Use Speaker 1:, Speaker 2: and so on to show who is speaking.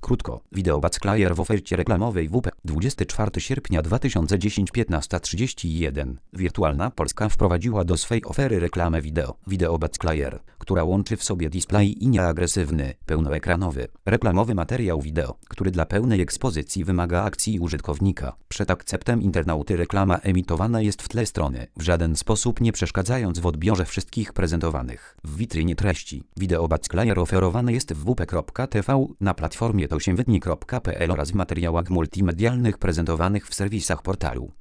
Speaker 1: Krótko, Video Backplayer w ofercie reklamowej WP 24 sierpnia 2010 15:31. Wirtualna Polska wprowadziła do swej ofery reklamę wideo, Video Backplayer, która łączy w sobie display i nieagresywny, pełnoekranowy, reklamowy materiał wideo, który dla pełnej ekspozycji wymaga akcji użytkownika. Przed akceptem internauty reklama emitowana jest w tle strony, w żaden sposób nie przeszkadzając w odbiorze wszystkich prezentowanych w witrynie treści. Video Backplayer oferowany jest w wp.tv, na platformie tosiemwytnik.pl oraz w materiałach multimedialnych prezentowanych w serwisach portalu.